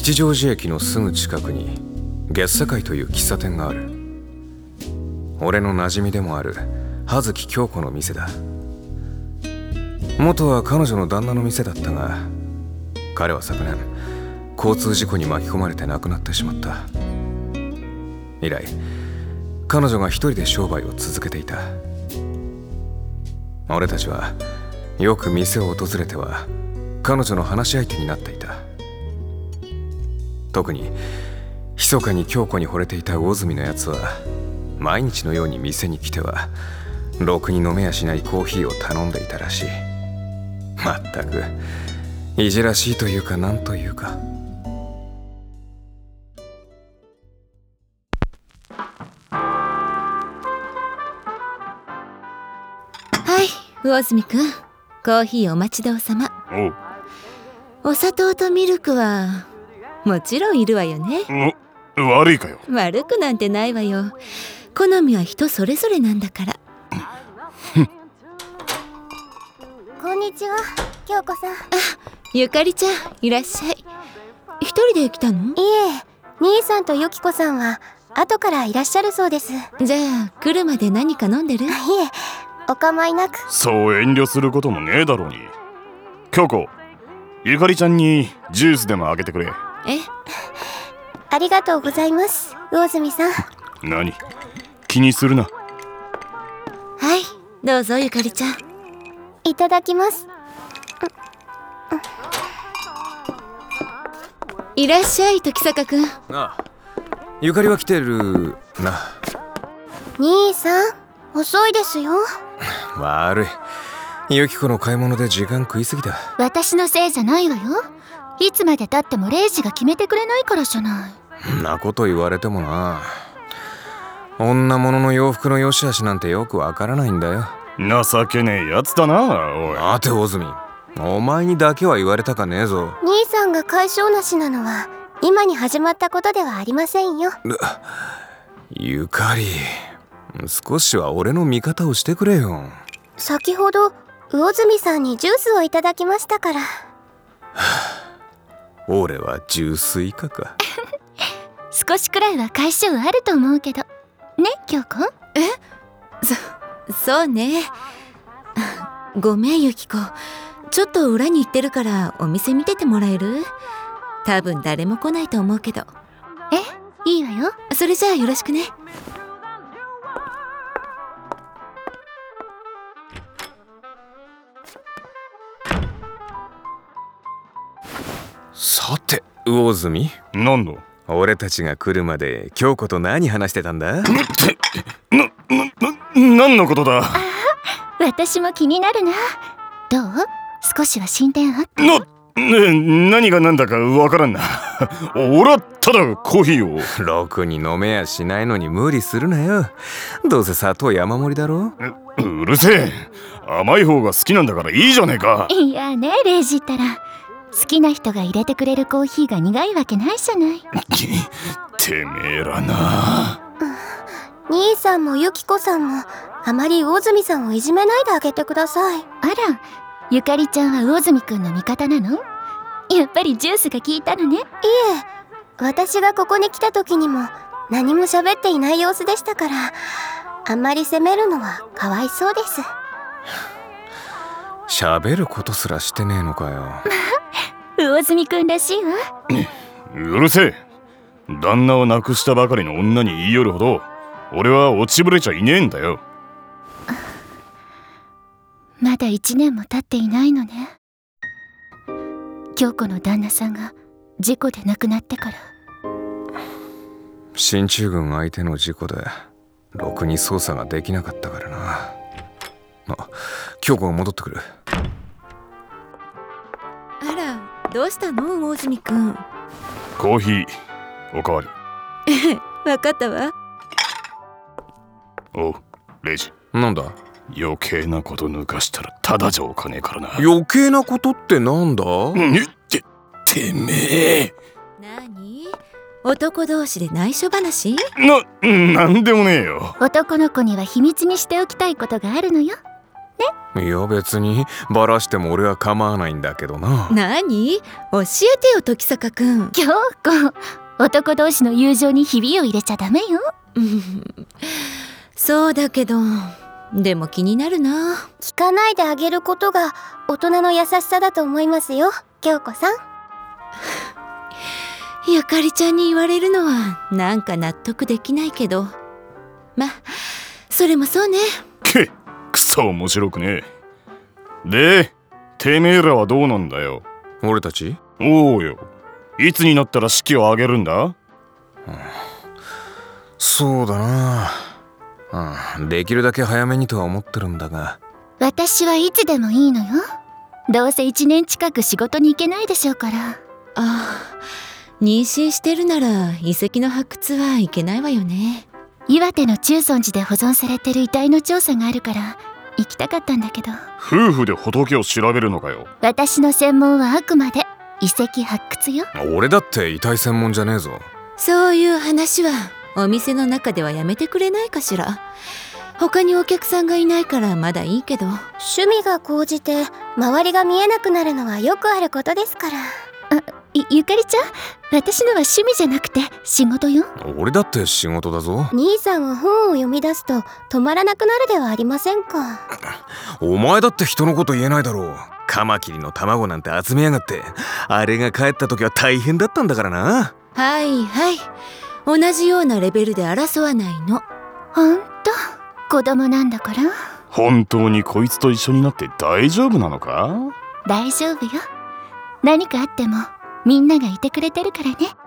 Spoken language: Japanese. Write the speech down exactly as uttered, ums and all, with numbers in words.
吉祥寺駅のすぐ近くに月世界という喫茶店がある。俺の馴染みでもある葉月京子の店だ。元は彼女の旦那の店だったが、彼は昨年交通事故に巻き込まれて亡くなってしまった。以来彼女が一人で商売を続けていた。俺たちはよく店を訪れては彼女の話し相手になっていた。特に密かに京子に惚れていた魚住のやつは毎日のように店に来てはろくに飲めやしないコーヒーを頼んでいたらしい。まったくいじらしいというかなんというか。 はい、魚住くん、コーヒーお待ちどおさま。おお砂糖とミルクはもちろんいるわよね。 悪いかよ。 悪くなんてないわよ。好みは人それぞれなんだから。 こんにちは、京子さん。あ、 ゆかりちゃん、いらっしゃい。一人で来たの？ いえ、兄さんとゆきこさんは後からいらっしゃるそうです。 じゃあ来るまで何か飲んでる？いえ、 お構いなく。 そう遠慮することもねえだろうに。京子、ゆかりちゃんにジュースでもあげてくれ。 え？ ありがとうございます、魚住さん。 何？気にするな。 はい、どうぞゆかりちゃん。 いただきます。 いらっしゃい、時坂くん。 ああ、ゆかりは来てるな。 兄さん、遅いですよ。 悪い、ゆき子の買い物で時間食いすぎた。 私のせいじゃないわよ。いつまでたってもレイジが決めてくれないからじゃない。 んなこと言われてもな。女物の洋服の良し悪しなんてよくわからないんだよ。 情けねえやつだな、おい。 待て魚住、お前にだけは言われたかねえぞ。 兄さんが解消なしなのは今に始まったことではありませんよ。 ゆかり、少しは俺の味方をしてくれよ。 先ほど魚住さんにジュースをいただきましたから。 俺は純粋以下か。 少しくらいは解消あると思うけどね、京子。 え？そ、そうね。ごめんゆき子、ちょっと裏に行ってるからお店見ててもらえる？多分誰も来ないと思うけど。 え、いいわよ。 それじゃあよろしくね。 さて魚住、 なんだ？ 俺たちが来るまで京子と何話してたんだ？ な、な、何のことだ？ ああ、私も気になるな。どう？少しは進展あった？ な、ね、何が何だかわからんな。俺はただコーヒーを。 ろくに飲めやしないのに無理するなよ。どうせ砂糖山盛りだろ。 う、うるせえ。甘い方が好きなんだからいいじゃねえか。 いやね、レイジったら好きな人が入れてくれるコーヒーが苦いわけないじゃない。 てめえらな。 兄さんもゆきこさんもあまり魚住さんをいじめないであげてください。 あら、ゆかりちゃんは魚住くんの味方なの？やっぱりジュースが効いたのね。いえ、 私がここに来た時にも何も喋っていない様子でしたから、あんまり責めるのはかわいそうです。 喋ることすらしてねえのかよ。 魚住くんらしいわ。 うるせえ。旦那を亡くしたばかりの女に言い寄るほど俺は落ちぶれちゃいねえんだよ。 まだ一年も経っていないのね。京子の旦那さんが事故で亡くなってから。 進駐軍相手の事故でろくに操作ができなかったからな。あ、京子が戻ってくる。 あら、どうしたの魚住くん。 コーヒーおかわり。 わかったわ。 おう、レイジ。 なんだ？ 余計なこと抜かしたらただじゃおかねえからな。 余計なことってなんだ？ えっててめえ。 なに？男同士で内緒話？ な、なんでもねえよ。 男の子には秘密にしておきたいことがあるのよ。ね、 いや別にバラしても俺は構わないんだけどな。 何？教えてよ時坂くん。 京子、男同士の友情にひびを入れちゃダメよ。 そうだけど、でも気になるな。 聞かないであげることが大人の優しさだと思いますよ、京子さん。 ゆかりちゃんに言われるのはなんか納得できないけど、ま、それもそうね。 けっ、くそ面白くねえ。で、てめえらはどうなんだよ。 俺たち？ おうよ。いつになったら式を挙げるんだ？うん、 そうだな、うん、できるだけ早めにとは思ってるんだが。 私はいつでもいいのよ。どうせいちねん近く仕事に行けないでしょうから。 ああ、妊娠してるなら遺跡の発掘はいけないわよね。 岩手の中尊寺で保存されてる遺体の調査があるから行きたかったんだけど。 夫婦で仏を調べるのかよ。 私の専門はあくまで遺跡発掘よ。 俺だって遺体専門じゃねえぞ。 そういう話はお店の中ではやめてくれないかしら。他にお客さんがいないからまだいいけど。 趣味が高じて周りが見えなくなるのはよくあることですから。 ゆ, ゆかりちゃん、私のは趣味じゃなくて仕事よ。 俺だって仕事だぞ。 兄さんは本を読み出すと止まらなくなるではありませんか。 お前だって人のこと言えないだろう。カマキリの卵なんて集めやがって。あれが帰った時は大変だったんだからな。 はいはい、同じようなレベルで争わないの。 ほんと子供なんだから。 本当にこいつと一緒になって大丈夫なのか？ 大丈夫よ。何かあってもみんながいてくれてるからね。